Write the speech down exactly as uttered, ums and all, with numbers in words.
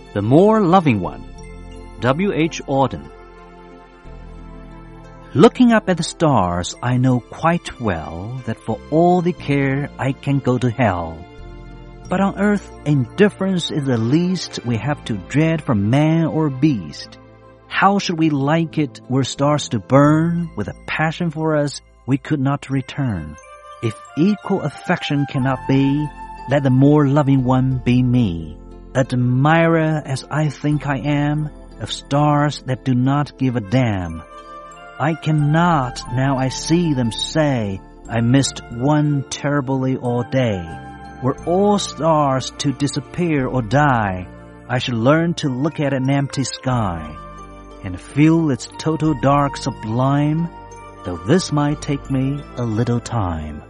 The More Loving One, W H Auden. Looking up at the stars, I know quite well that for all they care, I can go to hell. But on earth, indifference is the least we have to dread from man or beast. How should we like it were stars to burn with a passion for us we could not return? If equal affection cannot be, let the more loving one be me, admirer as I think I am of stars that do not give a damn. I cannot, now I see them, say I missed one terribly all day. Were all stars to disappear or die, I should learn to look at an empty sky and feel its total dark sublime, though this might take me a little time.